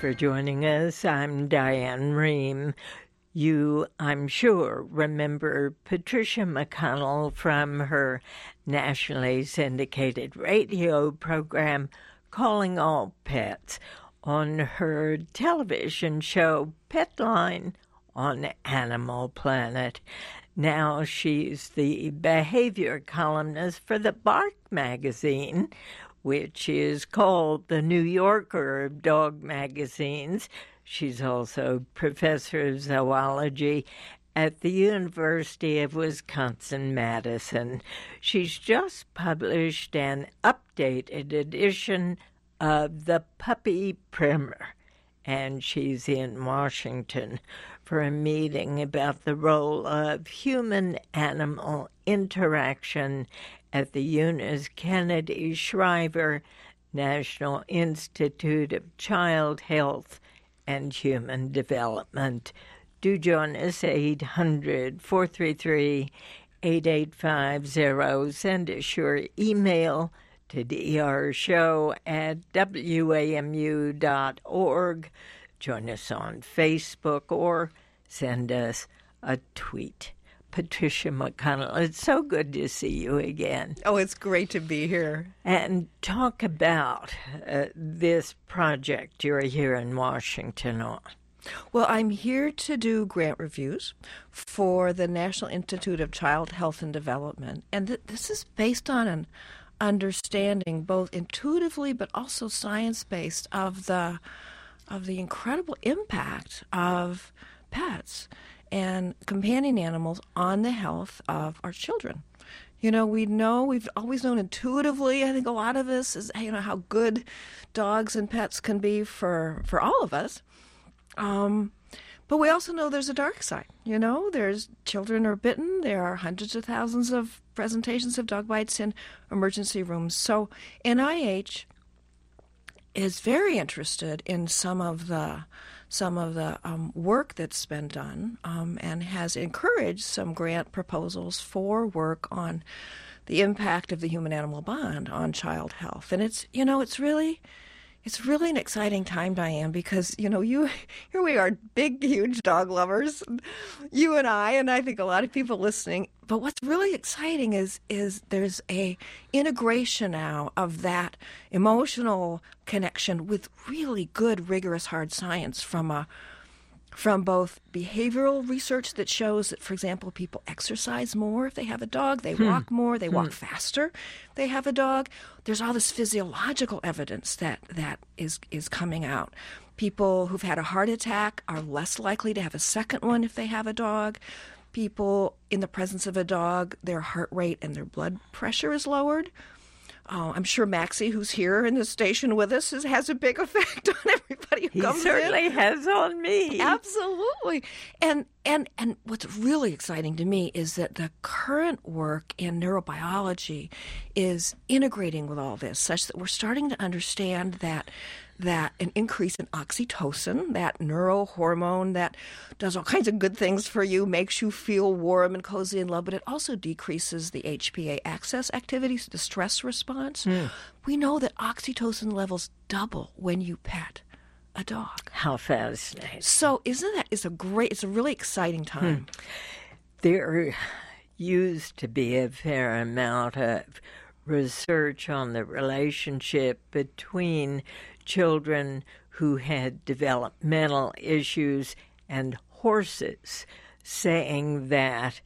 for joining us. I'm Diane Rehm. You, I'm sure, remember Patricia McConnell from her nationally syndicated radio program, Calling All Pets, on her television show, Petline, on Animal Planet. Now she's the behavior columnist for the Bark magazine, which is called the New Yorker of dog magazines. She's also professor of zoology at the University of Wisconsin-Madison. She's just published an updated edition of the Puppy Primer, and she's in Washington for a meeting about the role of human-animal interaction at the Eunice Kennedy Shriver National Institute of Child Health and Human Development. Do join us, 800-433-8850. Send us your email to drshow@wamu.org. Join us on Facebook or send us a tweet. Patricia McConnell, it's so good to see you again. Oh, it's great to be here. And talk about this project you're here in Washington on. Well, I'm here to do grant reviews for the National Institute of Child Health and Development. And this is based on an understanding, both intuitively but also science-based, of the incredible impact of pets and companion animals on the health of our children. You know, we've always known intuitively, I think a lot of us, is, how good dogs and pets can be for all of us. But we also know there's a dark side. There's children are bitten. There are hundreds of thousands of presentations of dog bites in emergency rooms. So NIH is very interested in some of the work that's been done, and has encouraged some grant proposals for work on the impact of the human-animal bond on child health. And it's really an exciting time, Diane, because here we are, big, huge dog lovers, you and I think a lot of people listening. But what's really exciting is there's a integration now of that emotional connection with really good, rigorous, hard science from both behavioral research that shows that, for example, people exercise more if they have a dog, they walk more, they walk faster if they have a dog. There's all this physiological evidence that is coming out. People who've had a heart attack are less likely to have a second one if they have a dog. People in the presence of a dog, their heart rate and their blood pressure is lowered. I'm sure Maxie, who's here in the station with us, has a big effect on everybody who comes in. He certainly has on me. Absolutely. And what's really exciting to me is that the current work in neurobiology is integrating with all this, such that we're starting to understand that an increase in oxytocin, that neurohormone that does all kinds of good things for you, makes you feel warm and cozy and loved, but it also decreases the HPA axis activities, the stress response. We know that oxytocin levels double when you pet a dog. How fascinating. So it's a really exciting time. There used to be a fair amount of research on the relationship between children who had developmental issues and horses, saying that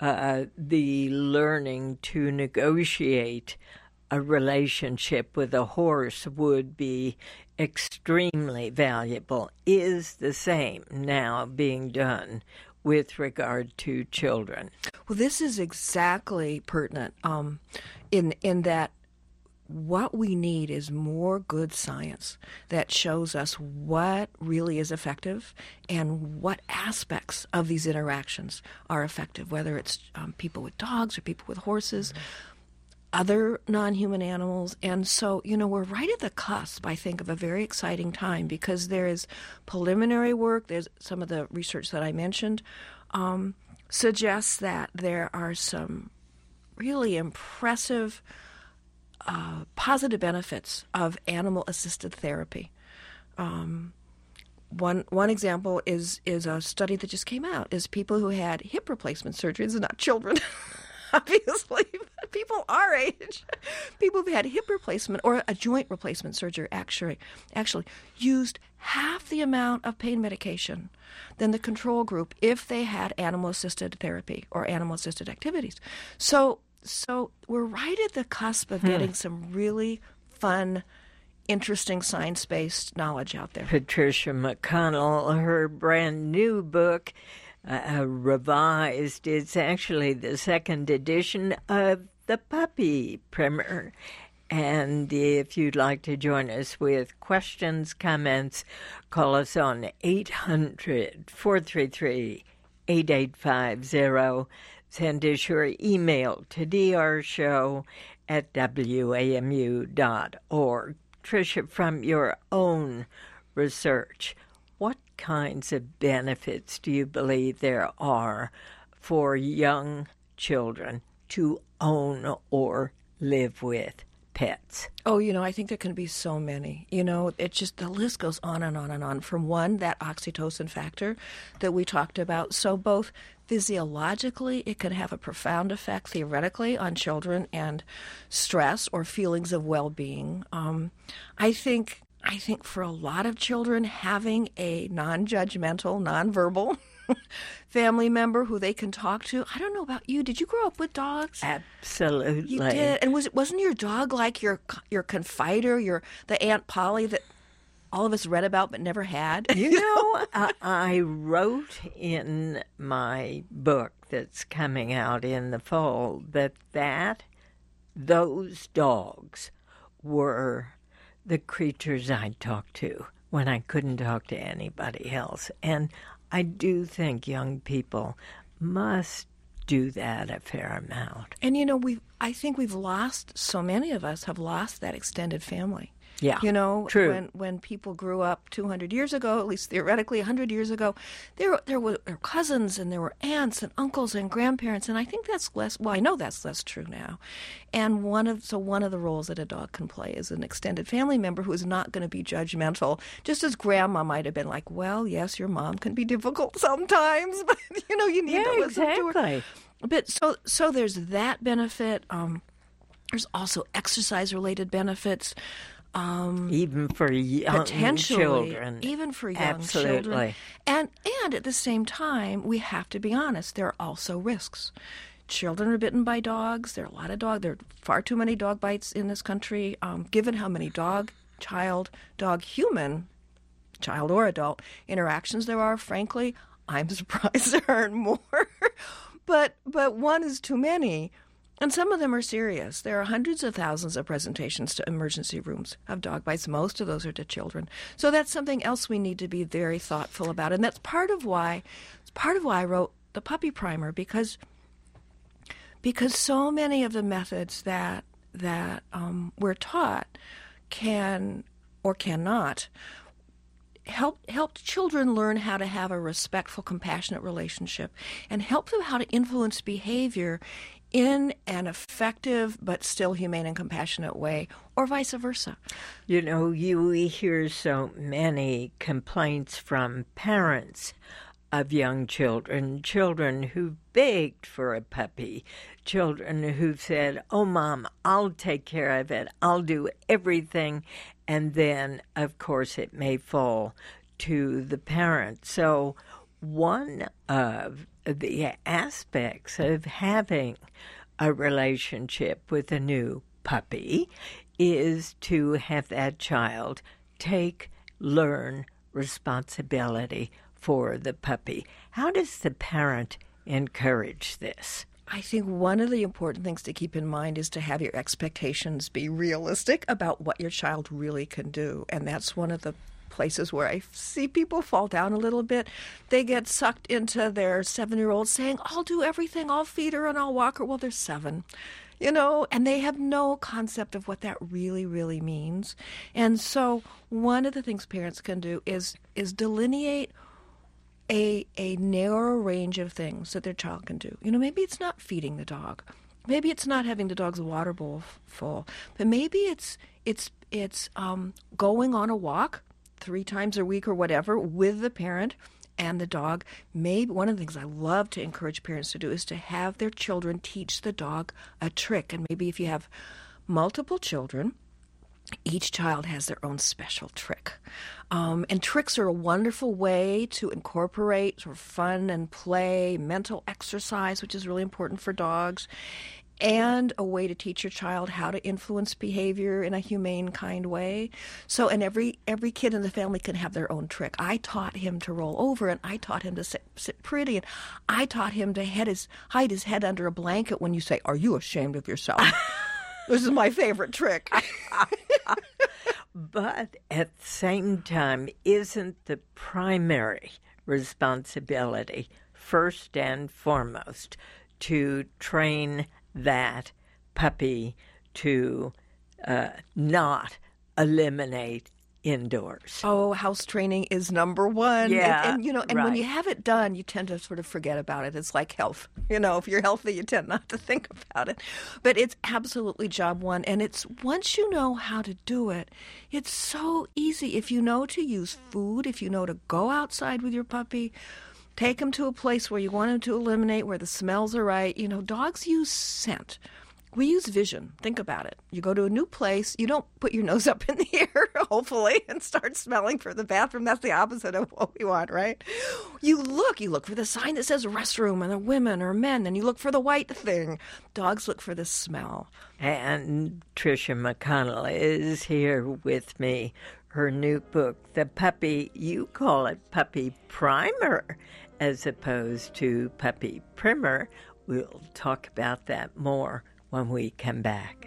the learning to negotiate a relationship with a horse would be extremely valuable, is the same now being done with regard to children. Well, this is exactly pertinent in that what we need is more good science that shows us what really is effective and what aspects of these interactions are effective, whether it's people with dogs or people with horses, other non-human animals. And so, we're right at the cusp, I think, of a very exciting time, because there is preliminary work. There's some of the research that I mentioned suggests that there are some really impressive positive benefits of animal-assisted therapy. One example is a study that just came out, is people who had hip replacement surgeries, not children, obviously, but people our age, people who had hip replacement or a joint replacement surgery actually used half the amount of pain medication than the control group if they had animal-assisted therapy or animal-assisted activities. So we're right at the cusp of getting some really fun, interesting science-based knowledge out there. Patricia McConnell, her brand new book, revised, it's actually the second edition of The Puppy Primer. And if you'd like to join us with questions, comments, call us on 800-433-8850. Send us your email to drshow@wamu.org. Tricia, from your own research, what kinds of benefits do you believe there are for young children to own or live with pets? Oh, I think there can be so many. It just, the list goes on and on and on. From one, that oxytocin factor that we talked about. So both physiologically, it can have a profound effect theoretically on children and stress or feelings of well-being. I think for a lot of children, having a non-judgmental, non-verbal family member who they can talk to. I don't know about you. Did you grow up with dogs? Absolutely. You did. And wasn't your dog like your confider, the Aunt Polly that all of us read about but never had? I wrote in my book that's coming out in the fall that those dogs were the creatures I talked to when I couldn't talk to anybody else. And I do think young people must do that a fair amount. And I think so many of us have lost that extended family. Yeah, true. When people grew up 200 years ago, at least theoretically 100 years ago, there were cousins and there were aunts and uncles and grandparents, and I think that's less. Well, I know that's less true now. And one of the roles that a dog can play is an extended family member who is not going to be judgmental, just as grandma might have been like, well, yes, your mom can be difficult sometimes, but you need to listen to her. But so there's that benefit. There's also exercise-related benefits. Even for young children. Even for young Absolutely. children. And at the same time, we have to be honest, there are also risks. Children are bitten by dogs. There are far too many dog bites in this country. Given how many dog-human, child or adult, interactions there are, frankly, I'm surprised there aren't more. But one is too many. And some of them are serious. There are hundreds of thousands of presentations to emergency rooms of dog bites. Most of those are to children. So that's something else we need to be very thoughtful about. And that's part of why I wrote the Puppy Primer, because so many of the methods that we're taught can or cannot help children learn how to have a respectful, compassionate relationship, and help them how to influence behavior in an effective but still humane and compassionate way, or vice versa. You hear so many complaints from parents of young children who begged for a puppy, children who said, oh, Mom, I'll take care of it, I'll do everything, and then, of course, it may fall to the parent. So one of the aspects of having a relationship with a new puppy is to have that child learn responsibility for the puppy. How does the parent encourage this? I think one of the important things to keep in mind is to have your expectations be realistic about what your child really can do. And that's one of the places where I see people fall down a little bit. They get sucked into their 7-year-old saying, I'll do everything, I'll feed her and I'll walk her. Well, they're 7, and they have no concept of what that really, really means. And so one of the things parents can do is delineate a narrow range of things that their child can do. Maybe it's not feeding the dog. Maybe it's not having the dog's water bowl full. But maybe it's going on a walk 3 times a week or whatever with the parent and the dog. Maybe one of the things I love to encourage parents to do is to have their children teach the dog a trick. And maybe if you have multiple children, each child has their own special trick. And tricks are a wonderful way to incorporate sort of fun and play, mental exercise, which is really important for dogs, and a way to teach your child how to influence behavior in a humane, kind way. So, and every kid in the family can have their own trick. I taught him to roll over, and I taught him to sit pretty, and I taught him to hide his head under a blanket when you say, "Are you ashamed of yourself?" This is my favorite trick. But at the same time, isn't the primary responsibility, first and foremost, to train that puppy to not eliminate indoors? Oh, house training is number one. Yeah, and right. when you have it done, you tend to sort of forget about it. It's like health. If you're healthy, you tend not to think about it. But it's absolutely job one. And it's once you know how to do it, it's so easy. If you know to use food, if you know to go outside with your puppy, take them to a place where you want them to eliminate, where the smells are right. Dogs use scent. We use vision. Think about it. You go to a new place, you don't put your nose up in the air, hopefully, and start smelling for the bathroom. That's the opposite of what we want, right? You look for the sign that says restroom, and the women or men, and you look for the white thing. Dogs look for the smell. And Tricia McConnell is here with me. Her new book, The Puppy, you call it Puppy Primer as opposed to Puppy Primer. We'll talk about that more when we come back.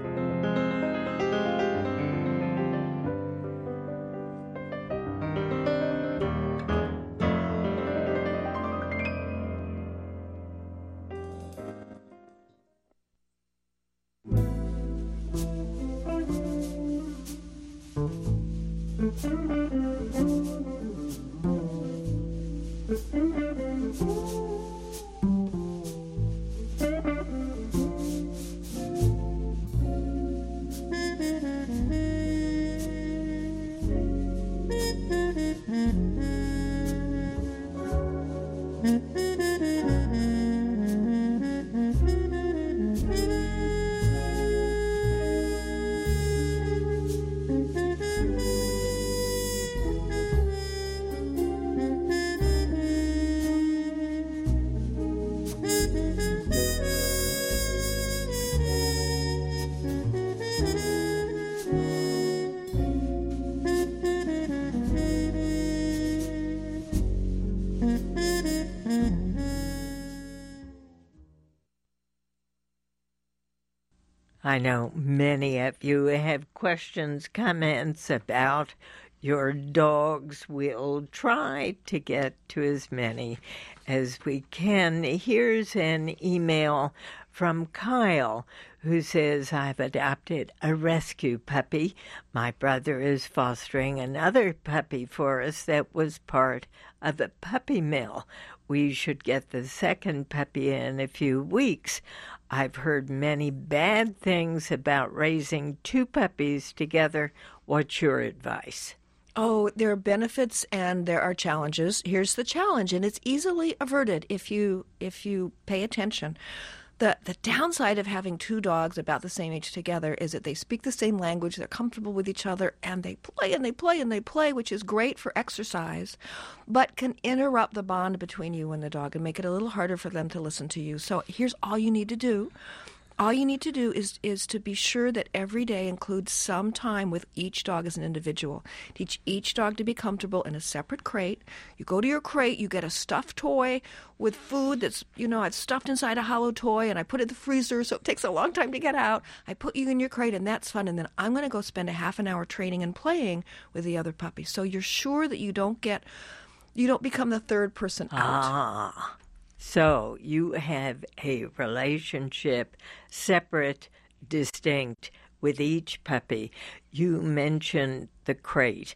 I know many of you have questions, comments about your dogs. We'll try to get to as many as we can. Here's an email from Kyle, who says, I've adopted a rescue puppy. My brother is fostering another puppy for us that was part of a puppy mill. We should get the second puppy in a few weeks. I've heard many bad things about raising 2 puppies together. What's your advice? Oh, there are benefits and there are challenges. Here's the challenge, and it's easily averted if you pay attention. The downside of having 2 dogs about the same age together is that they speak the same language, they're comfortable with each other, and they play and they play and they play, which is great for exercise, but can interrupt the bond between you and the dog and make it a little harder for them to listen to you. So here's all you need to do. All you need to do is to be sure that every day includes some time with each dog as an individual. Teach each dog to be comfortable in a separate crate. You go to your crate, you get a stuffed toy with food that's, I've stuffed inside a hollow toy, and I put it in the freezer, so it takes a long time to get out. I put you in your crate, and that's fun. And then I'm going to go spend a half an hour training and playing with the other puppy. So you're sure that you don't become the third person out. So you have a relationship, separate, distinct, with each puppy. You mentioned the crate.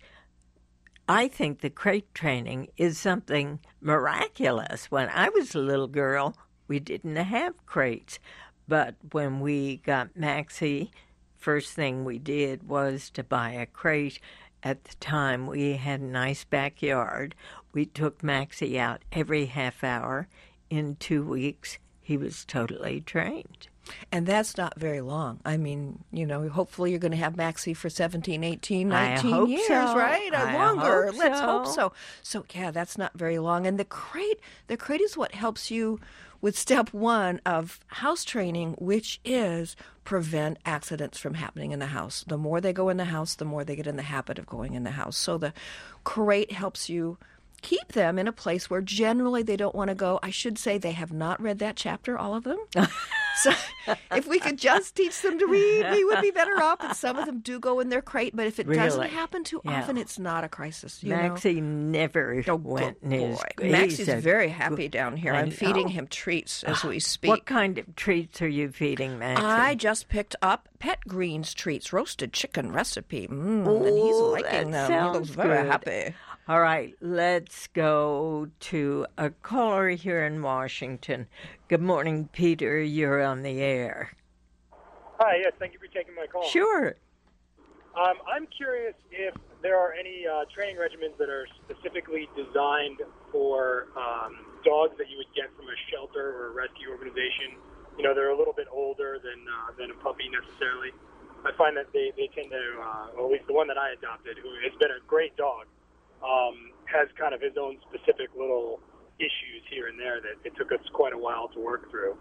I think the crate training is something miraculous. When I was a little girl, we didn't have crates. But when we got Maxie, first thing we did was to buy a crate At the time, we had a nice backyard. We took Maxie out every half hour. In 2 weeks, he was totally trained. And that's not very long. I mean, hopefully you're going to have Maxie for 17, 18, 19 years, so. right? Or I longer. hope Let's so. hope so. So, yeah, that's not very long. And the crate is what helps you with step one of house training, which is prevent accidents from happening in the house. The more they go in the house, the more they get in the habit of going in the house. So the crate helps you keep them in a place where generally they don't want to go. I should say they have not read that chapter, all of them. So if we could just teach them to read, we would be better off. And some of them do go in their crate, but if it doesn't happen too often, it's not a crisis. Maxie never went in his... Maxie's very happy down here. I'm feeding him treats as we speak. What kind of treats are you feeding Maxie? I just picked up Pet Greens treats, roasted chicken recipe. And he's liking them. He looks very happy. All right, let's go to a caller here in Washington. Good morning, Peter. You're on the air. Hi, yes, thank you for taking my call. Sure. I'm curious if there are any training regimens that are specifically designed for dogs that you would get from a shelter or a rescue organization. They're a little bit older than a puppy necessarily. I find that they tend to, or at least the one that I adopted, who has been a great dog, has kind of his own specific little issues here and there that it took us quite a while to work through.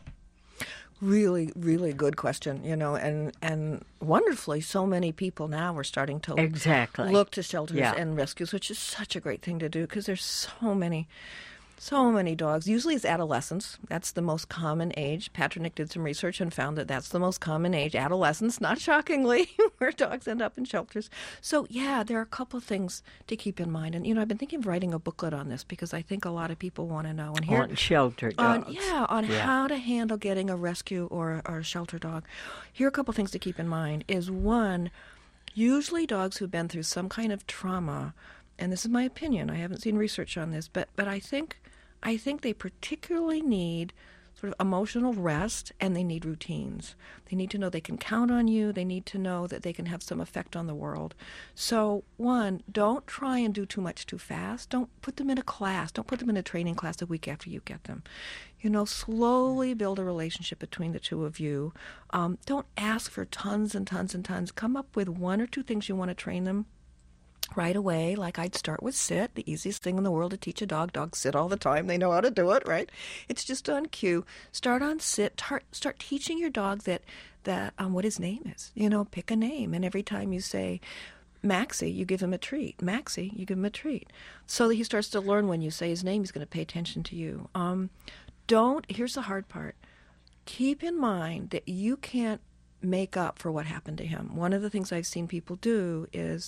Really, really good question, and wonderfully, so many people now are starting to look to shelters and rescues, which is such a great thing to do because there's so many dogs. Usually it's adolescents. That's the most common age. Patrick did some research and found that that's the most common age, adolescents, not shockingly, where dogs end up in shelters. So, yeah, there are a couple of things to keep in mind. And, I've been thinking of writing a booklet on this because I think a lot of people want to know. And here, on shelter dogs. On how to handle getting a rescue or a shelter dog. Here are a couple of things to keep in mind is, one, usually dogs who've been through some kind of trauma, and this is my opinion, I haven't seen research on this, but I think they particularly need sort of emotional rest, and they need routines. They need to know they can count on you. They need to know that they can have some effect on the world. So, one, don't try and do too much too fast. Don't put them in a class. Don't put them in a training class a week after you get them. Slowly build a relationship between the two of you. Don't ask for tons and tons and tons. Come up with one or two things you want to train them right away. Like I'd start with sit, the easiest thing in the world to teach a dog. Dogs sit all the time. They know how to do it, right? It's just on cue. Start on sit. Start teaching your dog that what his name is. Pick a name. And every time you say Maxie, you give him a treat. Maxie, you give him a treat. So that he starts to learn when you say his name, he's going to pay attention to you. Here's the hard part. Keep in mind that you can't make up for what happened to him. One of the things I've seen people do is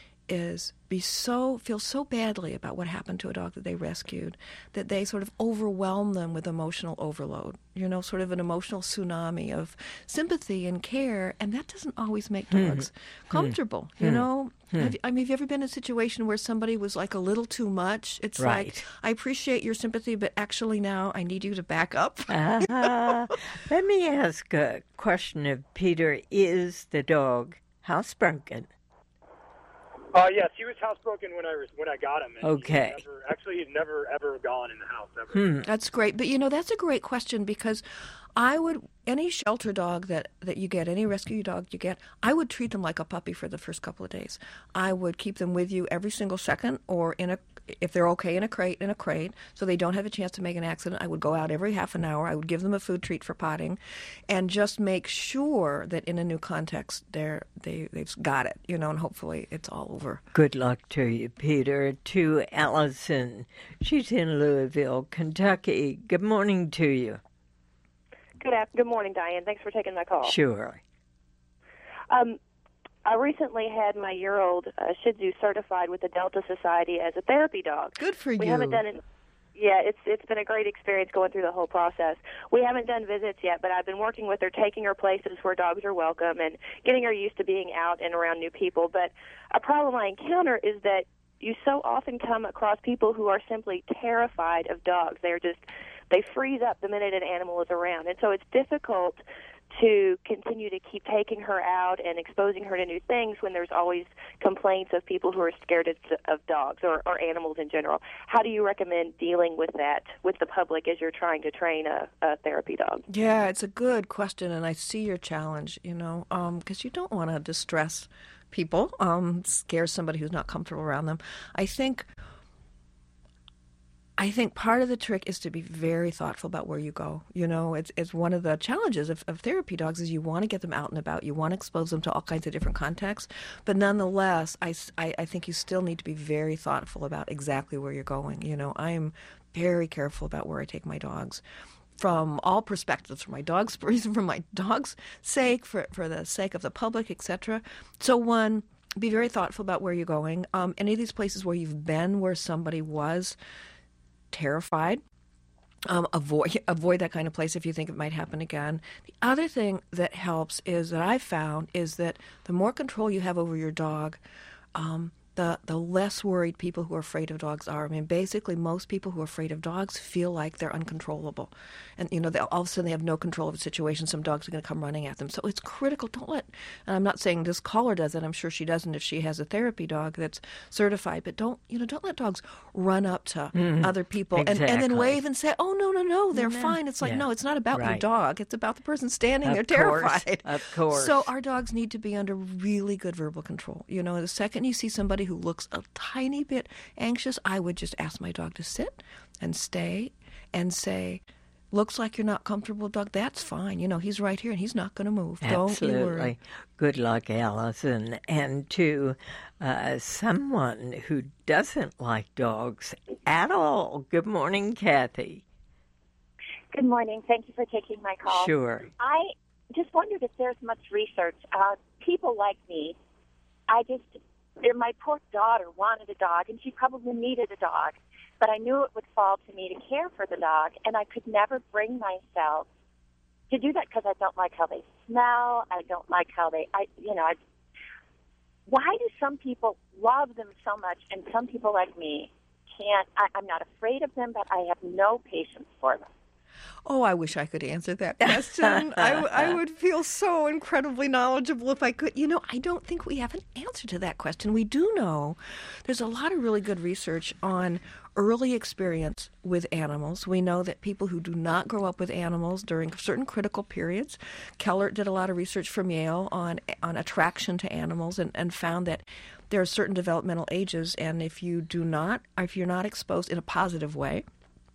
feel so badly about what happened to a dog that they rescued that they sort of overwhelm them with emotional overload, sort of an emotional tsunami of sympathy and care, and that doesn't always make dogs comfortable, Have you ever been in a situation where somebody was like a little too much? It's like, I appreciate your sympathy, but actually now I need you to back up. Let me ask a question of Peter. Is the dog housebroken? Yes, he was housebroken when I got him. And okay. He's never ever gone in the house ever. That's great, but that's a great question because any shelter dog that you get, any rescue dog you get, I would treat them like a puppy for the first couple of days. I would keep them with you every single second, or if they're okay in a crate, so they don't have a chance to make an accident. I would go out every half an hour. I would give them a food treat for potting, and just make sure that in a new context they've got it, and hopefully it's all over. Good luck to you, Peter. To Allison, she's in Louisville, Kentucky. Good morning to you. Good morning, Diane. Thanks for taking my call. Sure. I recently had my year-old Shih Tzu certified with the Delta Society as a therapy dog. Good for you. We haven't done it. Yeah, it's been a great experience going through the whole process. We haven't done visits yet, but I've been working with her, taking her places where dogs are welcome and getting her used to being out and around new people. But a problem I encounter is that you so often come across people who are simply terrified of dogs. They freeze up the minute an animal is around. And so it's difficult to continue to keep taking her out and exposing her to new things when there's always complaints of people who are scared of dogs or animals in general? How do you recommend dealing with that with the public as you're trying to train a therapy dog? Yeah, it's a good question, and I see your challenge, because you don't want to distress people, scare somebody who's not comfortable around them. I think part of the trick is to be very thoughtful about where you go. It's one of the challenges of therapy dogs is you want to get them out and about. You want to expose them to all kinds of different contexts. But nonetheless, I think you still need to be very thoughtful about exactly where you're going. I'm very careful about where I take my dogs from all perspectives, from my dog's sake, for the sake of the public, etc. So one, be very thoughtful about where you're going. Any of these places where you've been, where somebody was terrified, avoid that kind of place if you think it might happen again. The other thing that helps is that I've found is that the more control you have over your dog, the less worried people who are afraid of dogs are. I mean, basically, most people who are afraid of dogs feel like they're uncontrollable. And, all of a sudden they have no control of the situation. Some dogs are going to come running at them. So it's critical. And I'm not saying this caller does it. I'm sure she doesn't if she has a therapy dog that's certified. But don't let dogs run up to other people and then wave and say, oh, no, they're fine. It's like, no, it's not about your dog. It's about the person standing there terrified. Of course. So our dogs need to be under really good verbal control. The second you see somebody who looks a tiny bit anxious, I would just ask my dog to sit and stay and say, looks like you're not comfortable, dog. That's fine. He's right here and he's not going to move. Absolutely. Don't you worry. Good luck, Allison. And to someone who doesn't like dogs at all, good morning, Kathy. Good morning. Thank you for taking my call. Sure. I just wondered if there's much research. People like me, my poor daughter wanted a dog, and she probably needed a dog, but I knew it would fall to me to care for the dog, and I could never bring myself to do that because I don't like how they smell. I don't like how why do some people love them so much, and some people like me can't? I'm not afraid of them, but I have no patience for them. Oh, I wish I could answer that question. I would feel so incredibly knowledgeable if I could. I don't think we have an answer to that question. We do know there's a lot of really good research on early experience with animals. We know that people who do not grow up with animals during certain critical periods, Keller did a lot of research from Yale on attraction to animals and found that there are certain developmental ages, and if you're not exposed in a positive way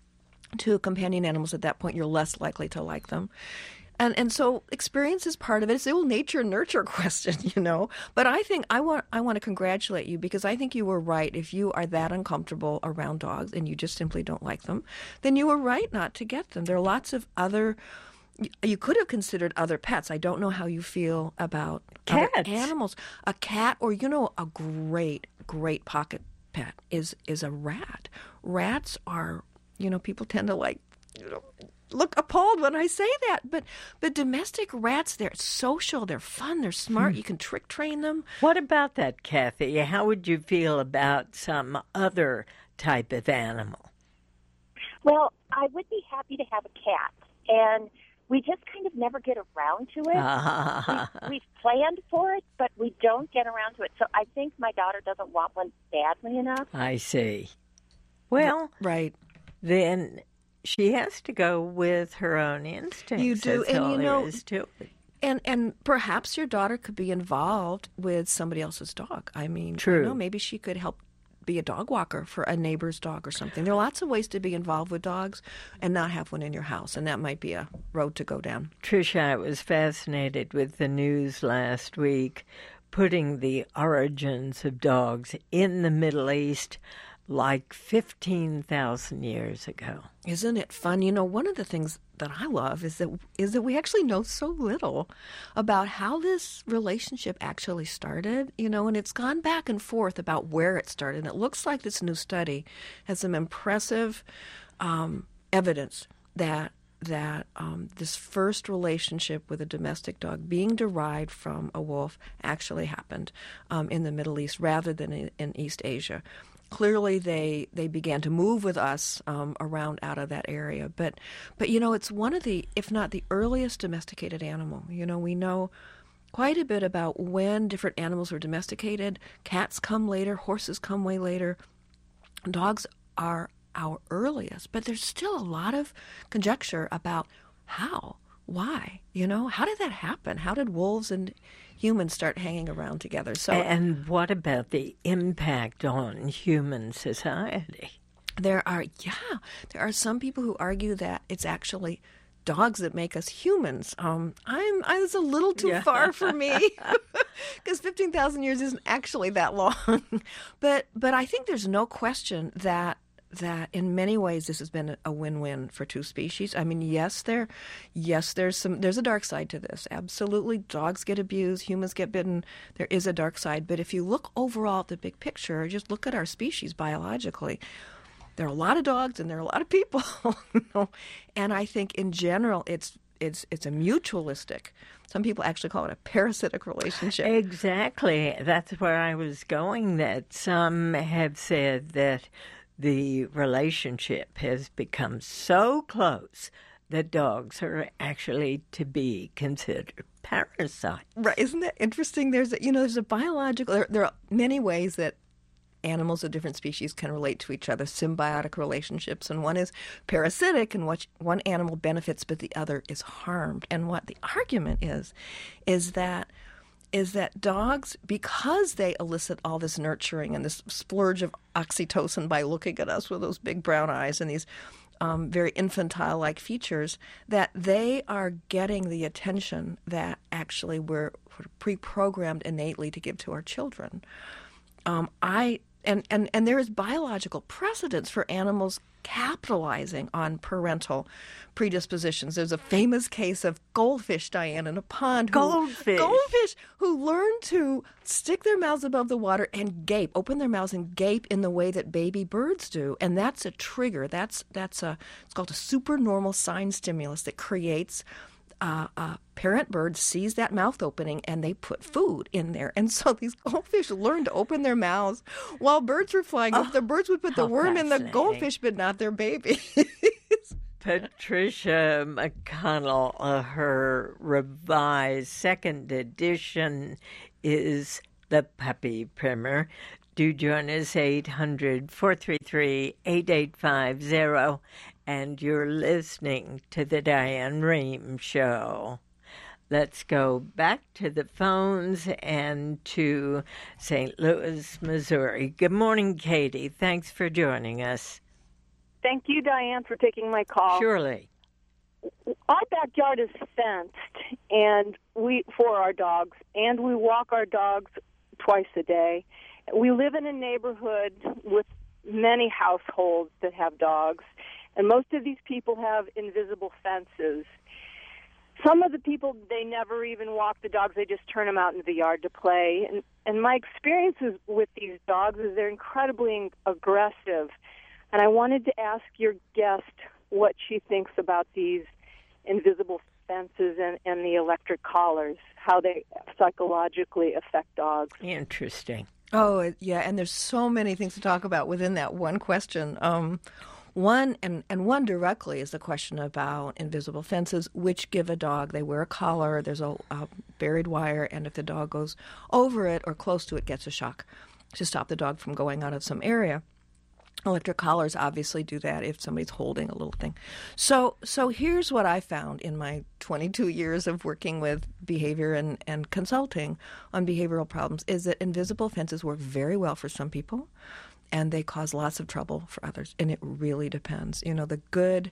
to companion animals at that point, you're less likely to like them. And so experience is part of it. It's the old nature and nurture question, But I think I want to congratulate you because I think you were right. If you are that uncomfortable around dogs and you just simply don't like them, then you were right not to get them. There are lots of other. You could have considered other pets. I don't know how you feel about cats, other animals. A cat, or a great pocket pet is a rat. Rats are. People tend to look appalled when I say that, but domestic rats, they're social, they're fun, they're smart. You can trick train them. What about that, Kathy? How would you feel about some other type of animal? Well, I would be happy to have a cat, and we just kind of never get around to it. We've planned for it, but we don't get around to it. So I think my daughter doesn't want one badly enough. I see. Well, right. Then she has to go with her own instincts. You do, That's all and there is to it. And perhaps your daughter could be involved with somebody else's dog. I mean, true. Maybe she could help be a dog walker for a neighbor's dog or something. There are lots of ways to be involved with dogs and not have one in your house, and that might be a road to go down. Tricia, I was fascinated with the news last week putting the origins of dogs in the Middle East like 15,000 years ago. Isn't it fun? One of the things that I love is that we actually know so little about how this relationship actually started, and it's gone back and forth about where it started. And it looks like this new study has some impressive evidence that this first relationship with a domestic dog being derived from a wolf actually happened in the Middle East rather than in East Asia. Clearly, they began to move with us around out of that area. But it's one of the, if not the earliest domesticated animal. We know quite a bit about when different animals were domesticated. Cats come later, horses come way later. Dogs are our earliest, but there's still a lot of conjecture about how, why, how did that happen? How did wolves and humans start hanging around together? And what about the impact on human society? There are some people who argue that it's actually dogs that make us humans. I was a little too far for me, because 15,000 years isn't actually that long. But I think there's no question that in many ways this has been a win-win for two species. I mean, there's a dark side to this. Absolutely, dogs get abused, humans get bitten. There is a dark side. But if you look overall at the big picture, just look at our species biologically, there are a lot of dogs and there are a lot of people. And I think in general it's a mutualistic. Some people actually call it a parasitic relationship. Exactly. That's where I was going, that some have said that the relationship has become so close that dogs are actually to be considered parasites. Right. Isn't that interesting? There's a biological, there are many ways that animals of different species can relate to each other, symbiotic relationships, and one is parasitic, in which one animal benefits but the other is harmed. And what the argument is that dogs, because they elicit all this nurturing and this splurge of oxytocin by looking at us with those big brown eyes and these very infantile-like features, that they are getting the attention that actually we're pre-programmed innately to give to our children. And there is biological precedence for animals capitalizing on parental predispositions. There's a famous case of goldfish, Diane, in a pond. Goldfish who learned to stick their mouths above the water and gape, open their mouths and gape in the way that baby birds do. And that's a trigger. It's called a supernormal sign stimulus that creates parent bird sees that mouth opening and they put food in there. And so these goldfish learned to open their mouths while birds were flying. The birds would put the worm in the goldfish, but not their baby. Patricia McConnell, her revised second edition is The Puppy Primer. Do join us, 800-433-8850. And you're listening to The Diane Rehm Show. Let's go back to the phones and to St. Louis, Missouri. Good morning, Katie. Thanks for joining us. Thank you, Diane, for taking my call. Surely. Our backyard is fenced for our dogs, and we walk our dogs twice a day. We live in a neighborhood with many households that have dogs. And most of these people have invisible fences. Some of the people, they never even walk the dogs. They just turn them out into the yard to play. And my experiences with these dogs is they're incredibly aggressive. And I wanted to ask your guest what she thinks about these invisible fences and the electric collars, how they psychologically affect dogs. Interesting. Oh, yeah, and there's so many things to talk about within that one question. One directly is the question about invisible fences, which give a dog, they wear a collar, there's a buried wire, and if the dog goes over it or close to it, gets a shock to stop the dog from going out of some area. Electric collars obviously do that if somebody's holding a little thing. So here's what I found in my 22 years of working with behavior and consulting on behavioral problems, is that invisible fences work very well for some people, and they cause lots of trouble for others. And it really depends. The good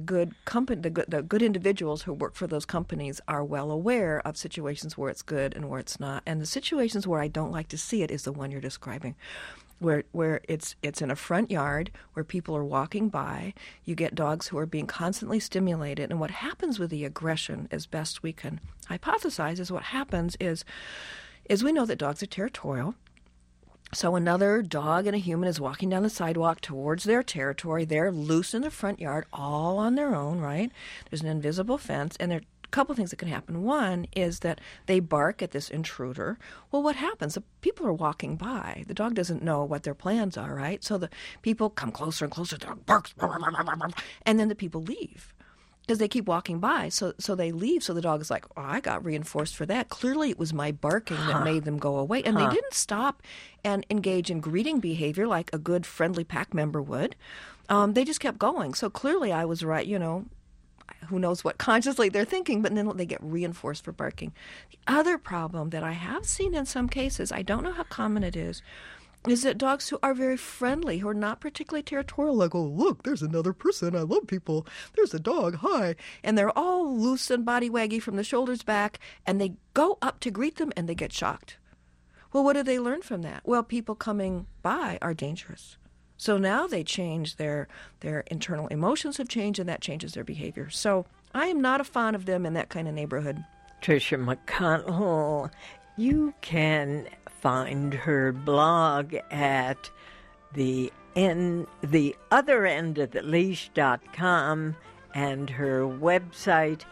individuals who work for those companies are well aware of situations where it's good and where it's not. And the situations where I don't like to see it is the one you're describing, where it's in a front yard where people are walking by. You get dogs who are being constantly stimulated. And what happens with the aggression, as best we can hypothesize, is what happens is we know that dogs are territorial. So another dog and a human is walking down the sidewalk towards their territory. They're loose in the front yard, all on their own, right? There's an invisible fence, and they're couple things that can happen. One is that they bark at this intruder. Well, what happens? The people are walking by. The dog doesn't know what their plans are, right? So the people come closer and closer. The dog barks, and then the people leave because they keep walking by. So they leave. So the dog is like, oh, I got reinforced for that. Clearly it was my barking that made them go away. And they didn't stop and engage in greeting behavior like a good friendly pack member would. They just kept going. So clearly I was right, who knows what consciously they're thinking, but then they get reinforced for barking. The other problem that I have seen in some cases, I don't know how common it is that dogs who are very friendly, who are not particularly territorial, like, oh, look, there's another person. I love people. There's a dog. Hi. And they're all loose and body waggy from the shoulders back, and they go up to greet them, and they get shocked. Well, what do they learn from that? Well, people coming by are dangerous. So now they change, their internal emotions have changed, and that changes their behavior. So I am not a fan of them in that kind of neighborhood. Tricia McConnell, you can find her blog at the other end of the leash.com and her website,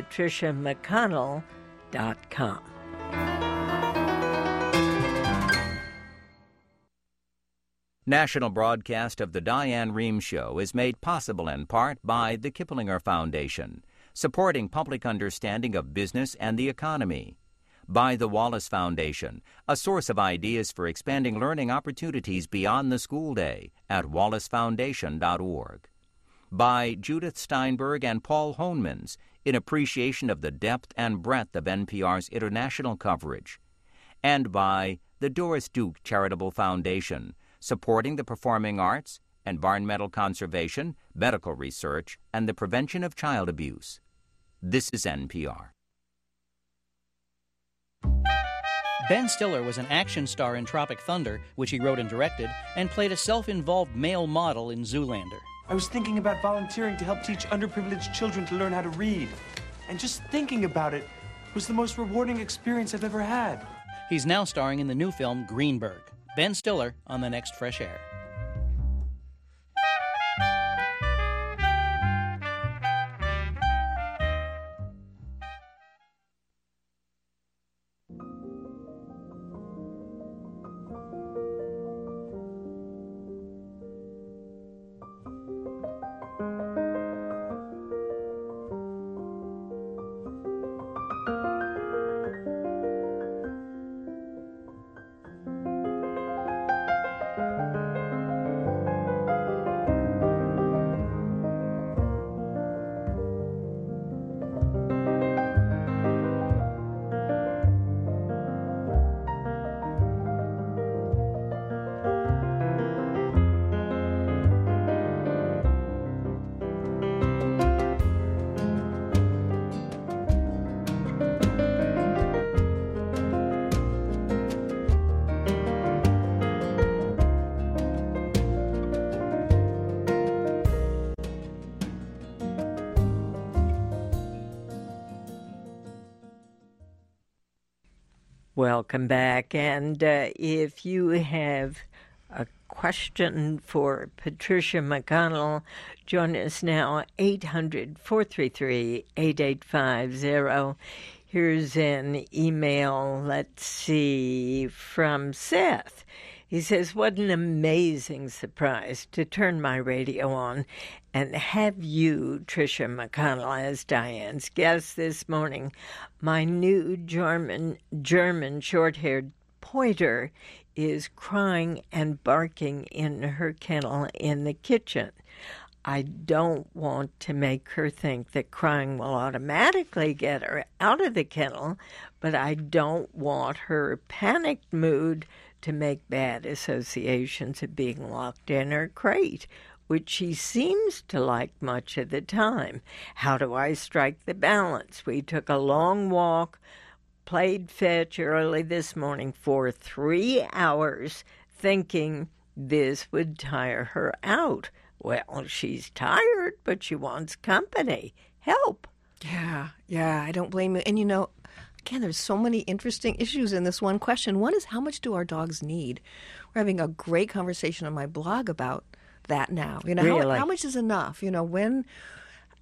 patriciamcconnell.com. National broadcast of the Diane Rehm Show is made possible in part by the Kiplinger Foundation, supporting public understanding of business and the economy; by the Wallace Foundation, a source of ideas for expanding learning opportunities beyond the school day at wallacefoundation.org; by Judith Steinberg and Paul Hohnmans, in appreciation of the depth and breadth of NPR's international coverage; and by the Doris Duke Charitable Foundation, supporting the performing arts, environmental conservation, medical research, and the prevention of child abuse. This is NPR. Ben Stiller was an action star in Tropic Thunder, which he wrote and directed, and played a self-involved male model in Zoolander. I was thinking about volunteering to help teach underprivileged children to learn how to read. And just thinking about it was the most rewarding experience I've ever had. He's now starring in the new film Greenberg. Ben Stiller on the next Fresh Air. Welcome back. And if you have a question for Patricia McConnell, join us now, 800-433-8850. Here's an email, let's see, from Seth. He says, what an amazing surprise to turn my radio on and have you, Tricia McConnell, as Diane's guest this morning. My new German short-haired pointer is crying and barking in her kennel in the kitchen. I don't want to make her think that crying will automatically get her out of the kennel, but I don't want her panicked mood to make bad associations of being locked in her crate, which she seems to like much of the time. How do I strike the balance? We took a long walk, played fetch early this morning for 3 hours, thinking this would tire her out. Well, she's tired, but she wants company. Help. Yeah, I don't blame you. And again, there's so many interesting issues in this one question. One is, how much do our dogs need? We're having a great conversation on my blog about that now. Really? How much is enough? When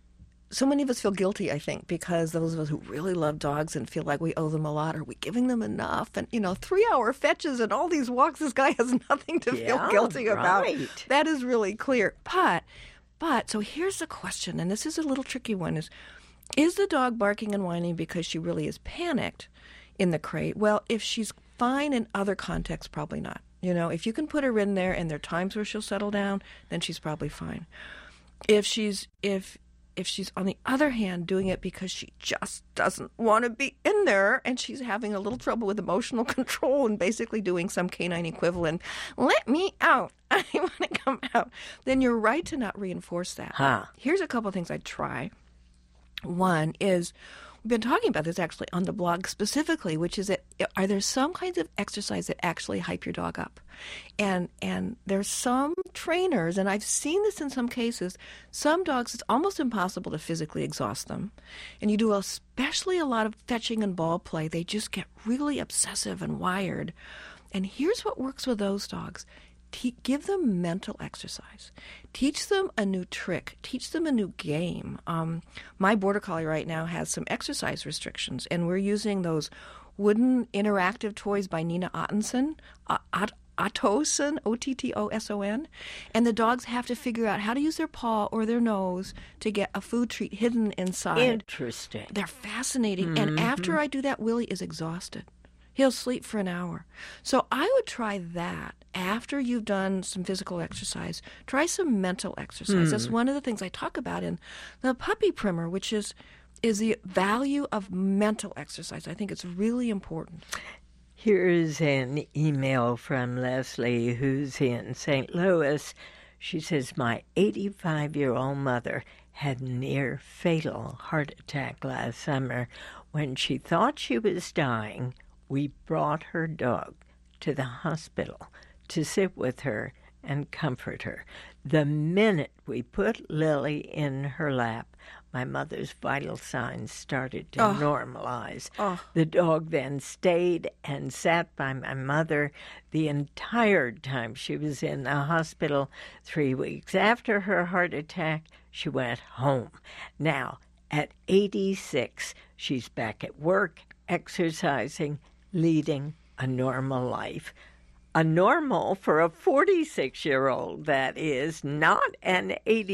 so many of us feel guilty, I think, because those of us who really love dogs and feel like we owe them a lot, are we giving them enough? And, 3-hour fetches and all these walks, this guy has nothing to feel guilty about. That is really clear. But, so here's the question, and this is a little tricky one, is the dog barking and whining because she really is panicked in the crate? Well, if she's fine in other contexts, probably not. If you can put her in there and there are times where she'll settle down, then she's probably fine. If she's on the other hand doing it because she just doesn't want to be in there and she's having a little trouble with emotional control and basically doing some canine equivalent, let me out, I want to come out, then you're right to not reinforce that. Here's a couple of things I'd try. One is, we've been talking about this actually on the blog specifically, which is that are there some kinds of exercise that actually hype your dog up? And there's some trainers, and I've seen this in some cases, some dogs, it's almost impossible to physically exhaust them. And you do especially a lot of fetching and ball play, they just get really obsessive and wired. And here's what works with those dogs. Give them mental exercise. Teach them a new trick. Teach them a new game. My Border Collie right now has some exercise restrictions, and we're using those wooden interactive toys by Nina Ottoson, Ottoson, and the dogs have to figure out how to use their paw or their nose to get a food treat hidden inside. Interesting. They're fascinating. And after I do that, Willie is exhausted. He'll sleep for an hour. So I would try that. After you've done some physical exercise, try some mental exercise. That's one of the things I talk about in the puppy primer, which is the value of mental exercise. I think it's really important. Here's an email from Leslie, who's in St. Louis. She says, my 85-year-old mother had near fatal heart attack last summer. When she thought she was dying, we brought her dog to the hospital to sit with her and comfort her. The minute we put Lily in her lap, my mother's vital signs started to normalize. The dog then stayed and sat by my mother the entire time she was in the hospital. 3 weeks after her heart attack, she went home. Now, at 86, she's back at work, exercising, leading a normal life. A normal for a 46-year-old, that is, not an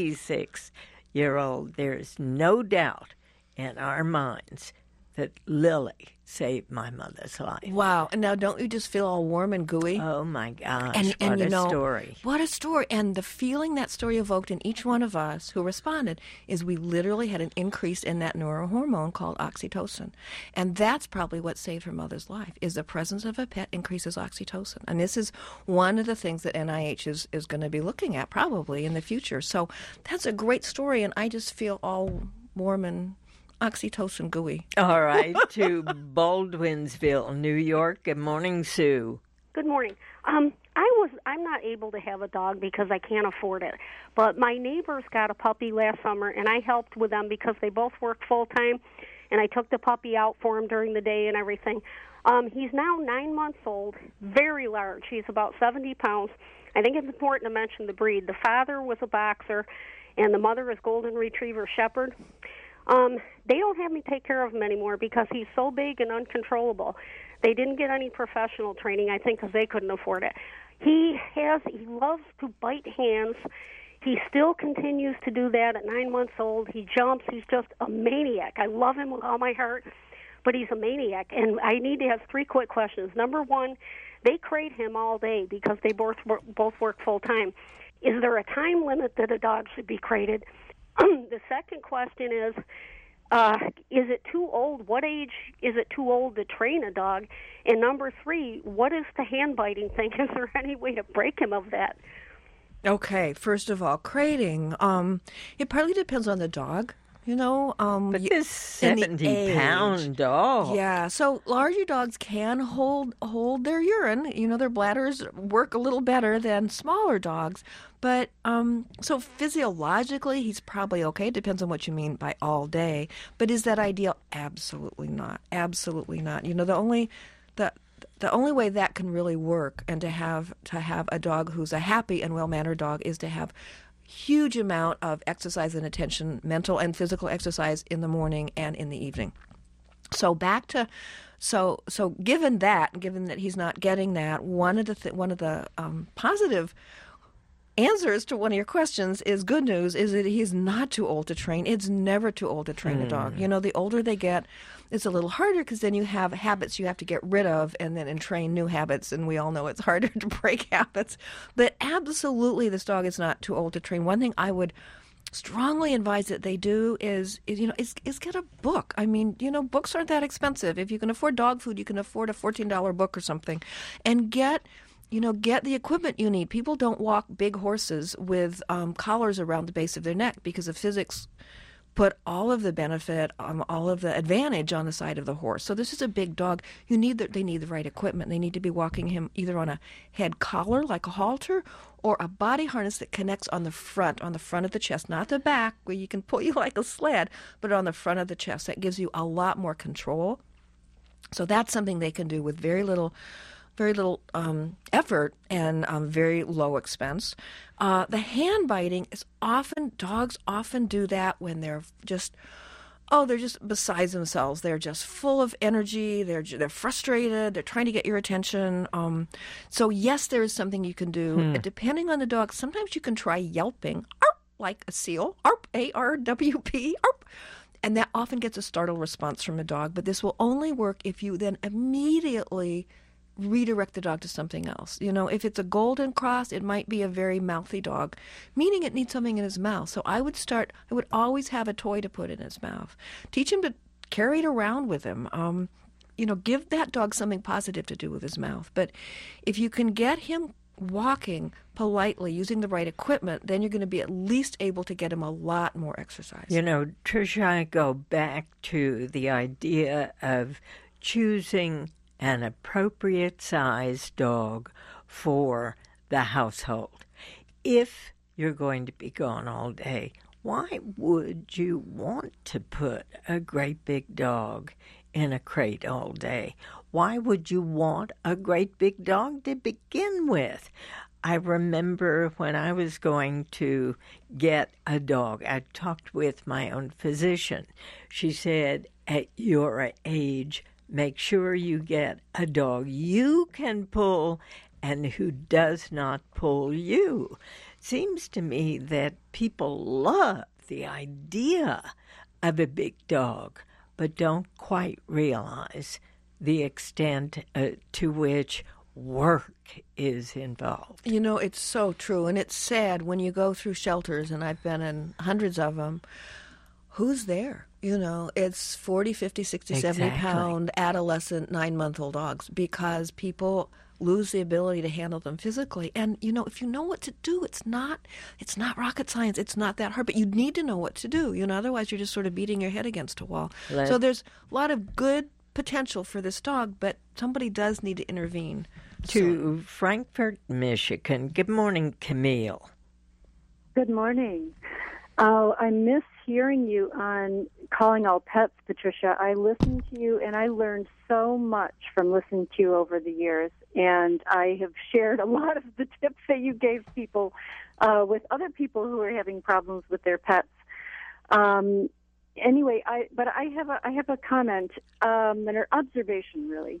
86-year-old. There's no doubt in our minds that Lily saved my mother's life. Wow. And now don't you just feel all warm and gooey? Oh, my gosh. What a story. What a story. And the feeling that story evoked in each one of us who responded is we literally had an increase in that neurohormone called oxytocin. And that's probably what saved her mother's life, is the presence of a pet increases oxytocin. And this is one of the things that NIH is going to be looking at probably in the future. So that's a great story, and I just feel all warm and oxytocin gooey. All right, to Baldwinsville, New York. Good morning, Sue. Good morning. I'm not able to have a dog because I can't afford it. But my neighbors got a puppy last summer, and I helped with them because they both work full time, and I took the puppy out for him during the day and everything. He's now 9 months old, very large. He's about 70 pounds. I think it's important to mention the breed. The father was a boxer, and the mother is Golden Retriever Shepherd. They don't have me take care of him anymore because he's so big and uncontrollable. They didn't get any professional training, I think, because they couldn't afford it. He loves to bite hands. He still continues to do that at 9 months old. He jumps. He's just a maniac. I love him with all my heart, but he's a maniac. And I need to ask 3 quick questions. Number one, they crate him all day because they both work full time. Is there a time limit that a dog should be crated? The second question is it too old? What age is it too old to train a dog? And number 3, what is the hand biting thing? Is there any way to break him of that? Okay, first of all, crating. It partly depends on the dog. But this 70-pound dog. Yeah, so larger dogs can hold their urine. Their bladders work a little better than smaller dogs. But so physiologically, he's probably okay. It depends on what you mean by all day. But is that ideal? Absolutely not. Absolutely not. The only way that can really work, and to have a dog who's a happy and well-mannered dog, is to have huge amount of exercise and attention, mental and physical exercise in the morning and in the evening. So back to, so given that he's not getting that, one of the positive answers to one of your questions is good news is that he's not too old to train. It's never too old to train a dog. You know, the older they get, it's a little harder because then you have habits you have to get rid of and train new habits, and we all know it's harder to break habits. But absolutely, this dog is not too old to train. One thing I would strongly advise that they do is get a book. I mean, you know, books aren't that expensive. If you can afford dog food, you can afford a $14 book or something, and get the equipment you need. People don't walk big horses with collars around the base of their neck because of physics put all of the benefit, all of the advantage on the side of the horse. So this is a big dog. They need the right equipment. They need to be walking him either on a head collar like a halter or a body harness that connects on the front of the chest, not the back where you can pull you like a sled, but on the front of the chest. That gives you a lot more control. So that's something they can do with very little effort and very low expense. The hand biting is dogs often do that when they're just beside themselves. They're just full of energy. They're frustrated. They're trying to get your attention. So yes, there is something you can do. Depending on the dog, sometimes you can try yelping, arp, like a seal, arp, A-R-W-P, arp. And that often gets a startled response from the dog. But this will only work if you then immediately redirect the dog to something else. You know, if it's a golden cross, it might be a very mouthy dog, meaning it needs something in his mouth. So I would always have a toy to put in his mouth. Teach him to carry it around with him. Give that dog something positive to do with his mouth. But if you can get him walking politely, using the right equipment, then you're going to be at least able to get him a lot more exercise. You know, Tricia, I go back to the idea of choosing an appropriate sized dog for the household. If you're going to be gone all day, why would you want to put a great big dog in a crate all day? Why would you want a great big dog to begin with? I remember when I was going to get a dog, I talked with my own physician. She said, at your age, make sure you get a dog you can pull and who does not pull you. Seems to me that people love the idea of a big dog, but don't quite realize the extent to which work is involved. You know, it's so true, and it's sad when you go through shelters, and I've been in hundreds of them, who's there? You know, it's 40, 50, 60, 70-pound adolescent 9-month-old dogs because people lose the ability to handle them physically. And, you know, if you know what to do, it's not rocket science. It's not that hard, but you need to know what to do. You know, otherwise you're just sort of beating your head against a wall. So there's a lot of good potential for this dog, but somebody does need to intervene. To Frankfort, Michigan. Good morning, Camille. Good morning. I miss hearing you on Calling All Pets, Patricia. I listened to you, and I learned so much from listening to you over the years, and I have shared a lot of the tips that you gave people with other people who are having problems with their pets. Anyway, I have a comment and an observation, really,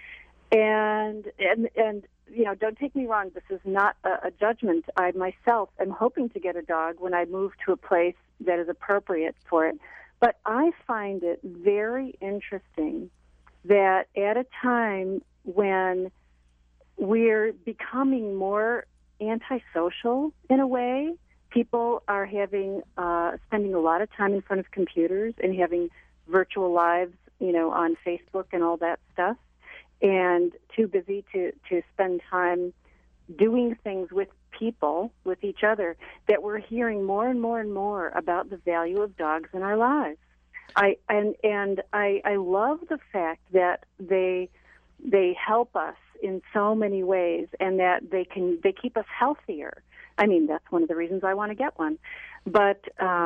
and you know, don't take me wrong. This is not a judgment. I myself am hoping to get a dog when I move to a place that is appropriate for it. But I find it very interesting that at a time when we're becoming more antisocial in a way, people are spending a lot of time in front of computers and having virtual lives, you know, on Facebook and all that stuff, and too busy to spend time doing things with people, with each other, that we're hearing more and more and more about the value of dogs in our lives. I love the fact that they help us in so many ways, and that they keep us healthier. I mean, that's one of the reasons I want to get one. But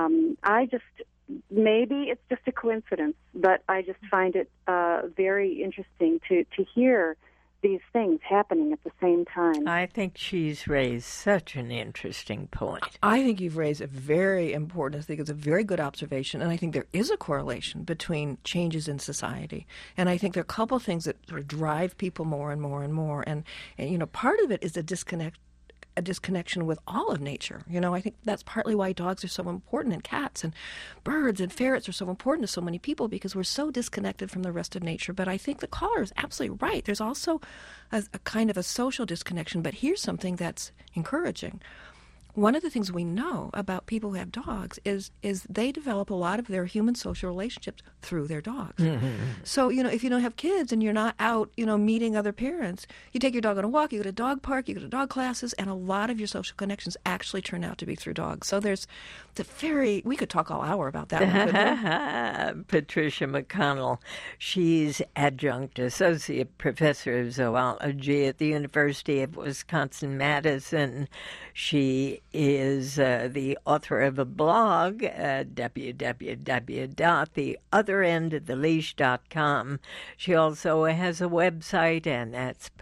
maybe it's just a coincidence, but I just find it very interesting to hear these things happening at the same time. I think she's raised such an interesting point. I think you've raised a very important, I think it's a very good observation, and I think there is a correlation between changes in society. And I think there are a couple of things that sort of drive people more and more and more. And part of it is a disconnection with all of nature. I think that's partly why dogs are so important, and cats and birds and ferrets are so important to so many people, because we're so disconnected from the rest of nature. But I think the caller is absolutely right. There's also a kind of a social disconnection, but here's something that's encouraging. One of the things we know about people who have dogs is they develop a lot of their human social relationships through their dogs. Mm-hmm. So, if you don't have kids and you're not out, meeting other parents, you take your dog on a walk, you go to a dog park, you go to dog classes, and a lot of your social connections actually turn out to be through dogs. So there's we could talk all hour about that one, Patricia McConnell, she's adjunct associate professor of zoology at the University of Wisconsin-Madison. She is the author of a blog, www.theotherendoftheleash.com. She also has a website, and that's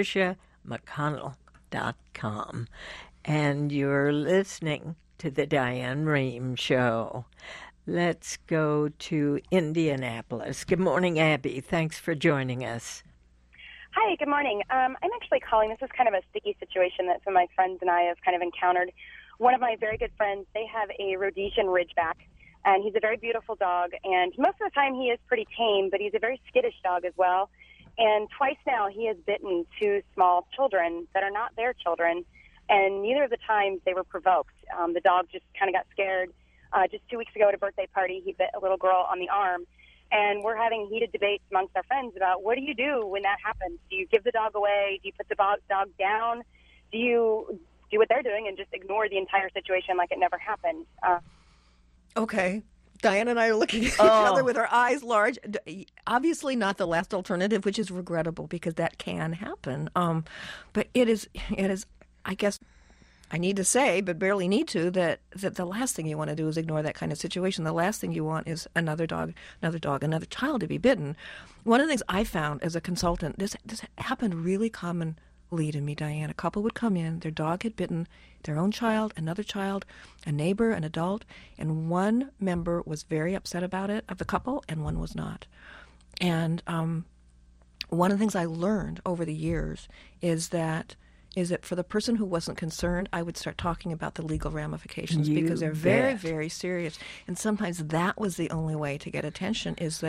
patriciamcconnell.com. And you're listening to The Diane Rehm Show. Let's go to Indianapolis. Good morning, Abby. Thanks for joining us. Hi, good morning. I'm actually calling. This is kind of a sticky situation that some of my friends and I have kind of encountered. One of my very good friends, they have a Rhodesian Ridgeback, and he's a very beautiful dog. And most of the time he is pretty tame, but he's a very skittish dog as well. And twice now he has bitten two small children that are not their children, and neither of the times they were provoked. The dog just kind of got scared. Just 2 weeks ago at a birthday party, he bit a little girl on the arm. And we're having heated debates amongst our friends about, what do you do when that happens? Do you give the dog away? Do you put the dog down? Do you do what they're doing and just ignore the entire situation like it never happened? Okay. Diane and I are looking at each other with our eyes large. Obviously not the last alternative, which is regrettable, because that can happen. But it is, I guess, I need to say, but barely need to, that the last thing you want to do is ignore that kind of situation. The last thing you want is another child to be bitten. One of the things I found as a consultant, this happened really commonly to me, Diane. A couple would come in, their dog had bitten their own child, another child, a neighbor, an adult, and one member was very upset about it, of the couple, and one was not. And one of the things I learned over the years is that for the person who wasn't concerned, I would start talking about the legal ramifications, because they're very, very serious. And sometimes that was the only way to get attention, is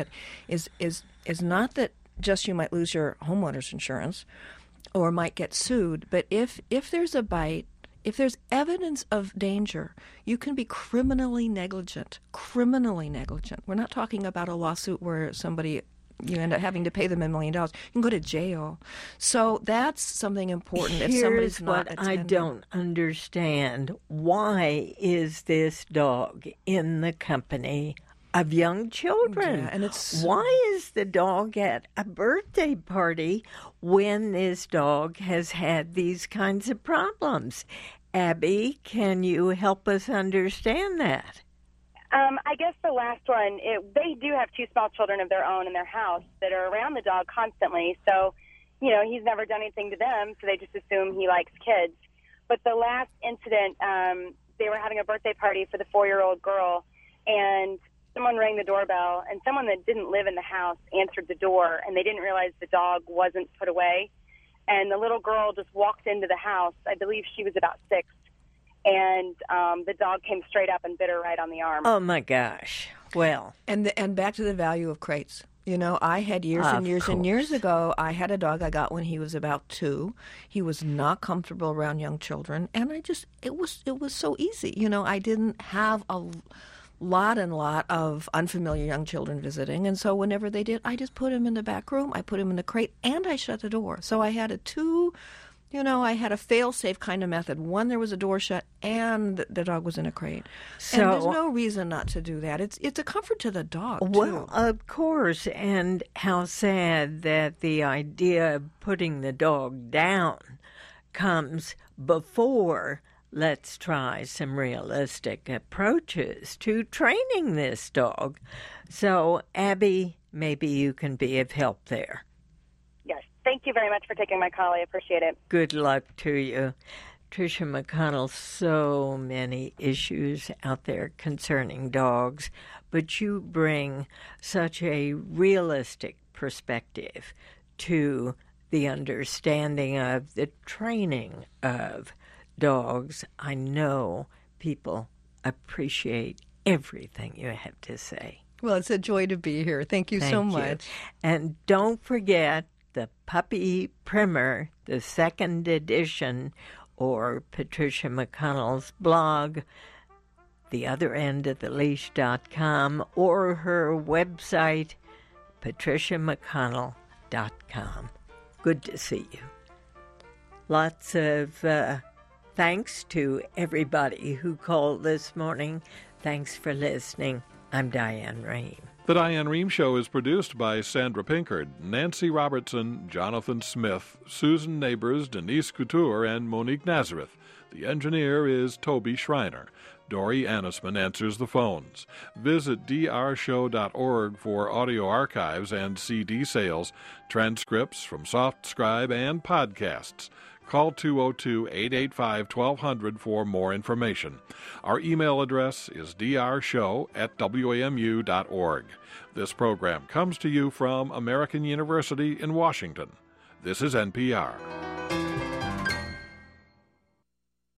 not that just you might lose your homeowner's insurance or might get sued, but if there's a bite, if there's evidence of danger, you can be criminally negligent. We're not talking about a lawsuit where you end up having to pay them $1 million. You can go to jail. So that's something important. If somebody's not what I don't understand. Why is this dog in the company of young children? Yeah, and why is the dog at a birthday party when this dog has had these kinds of problems? Abby, can you help us understand that? I guess the last one, they do have two small children of their own in their house that are around the dog constantly. So, he's never done anything to them, so they just assume he likes kids. But the last incident, they were having a birthday party for the 4-year-old girl, and someone rang the doorbell, and someone that didn't live in the house answered the door, and they didn't realize the dog wasn't put away. And the little girl just walked into the house. I believe she was about 6. And the dog came straight up and bit her right on the arm. Oh, my gosh. Well. And back to the value of crates. I had years and years ago, I had a dog I got when he was about 2. He was not comfortable around young children. And it was so easy. I didn't have a lot of unfamiliar young children visiting. And so whenever they did, I just put him in the back room. I put him in the crate, and I shut the door. So I had I had a fail-safe kind of method. One, there was a door shut, and the dog was in a crate. So, and there's no reason not to do that. It's a comfort to the dog, too. Well, of course, and how sad that the idea of putting the dog down comes before let's try some realistic approaches to training this dog. So, Abby, maybe you can be of help there. Yes. Thank you very much for taking my call. I appreciate it. Good luck to you. Tricia McConnell, so many issues out there concerning dogs, but you bring such a realistic perspective to the understanding of the training of dogs. I know people appreciate everything you have to say. Well, it's a joy to be here. Thank you so much. And don't forget the Puppy Primer, the second edition, or Patricia McConnell's blog, theotherendoftheleash.com, or her website, patriciamcconnell.com. Good to see you. Lots of thanks to everybody who called this morning. Thanks for listening. I'm Diane Rehm. The Diane Rehm Show is produced by Sandra Pinkard, Nancy Robertson, Jonathan Smith, Susan Neighbors, Denise Couture, and Monique Nazareth. The engineer is Toby Schreiner. Dory Annisman answers the phones. Visit drshow.org for audio archives and CD sales, transcripts from SoftScribe, and podcasts. Call 202-885-1200 for more information. Our email address is drshow@wamu.org. This program comes to you from American University in Washington. This is NPR.